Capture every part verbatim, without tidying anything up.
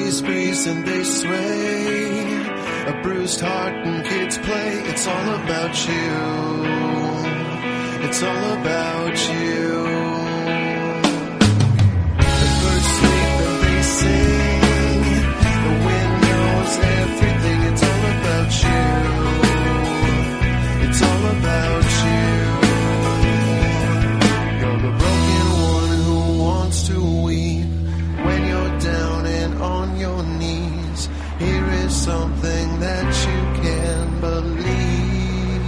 Breeze, breeze, and they sway. A bruised heart and kids play. It's all about you. It's all about you. The birds sleep and they sing. The wind knows everything. It's all about you. It's all about you. You're the broken one who wants to weep. When you're down and on your knees, here is something that you can believe.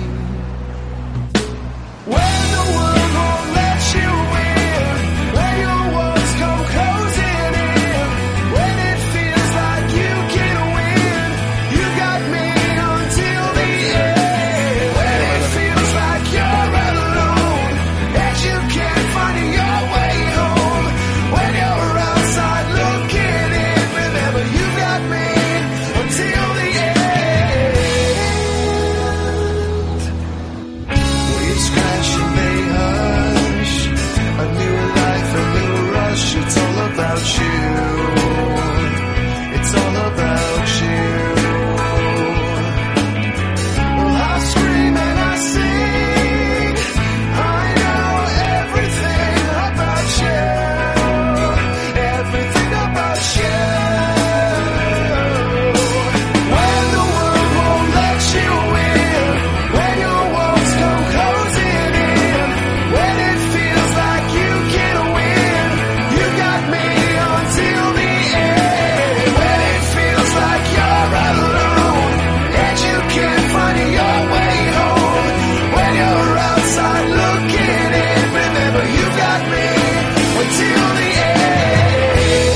When the world won't let you in, when your walls come closing in, when it feels like you can't win, you got me until the end. When it feels like you're alone, that you can't find your way home, when you're outside looking in, remember you got me until the end. Waves crash and they hush, a new life, a new rush. It's all about you. It's all about you. Well, I scream and I sing, I know everything about you, everything about you. When the world won't let you in, when your walls come closing in, when it feels like you can't win, you got me until the end. When it feels like you're alone, and you can't find your way home, when you're outside looking in, remember you got me until the end.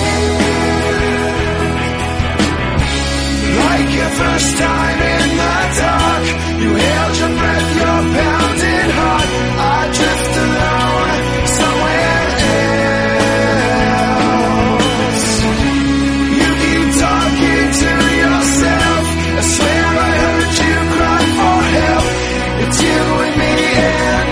Like your first time in the dark, you held your breath, your pounding heart. I drift alone somewhere else. You keep talking to yourself. I swear I heard you cry for help. It's you and me and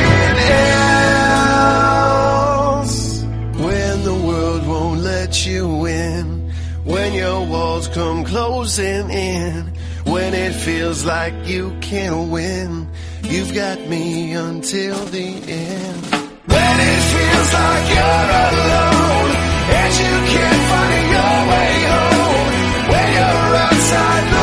nothing else. When the world won't let you in, when your walls come closing in, when it feels like you can't win, you've got me until the end. When it feels like you're alone, and you can't find your way home, when you're outside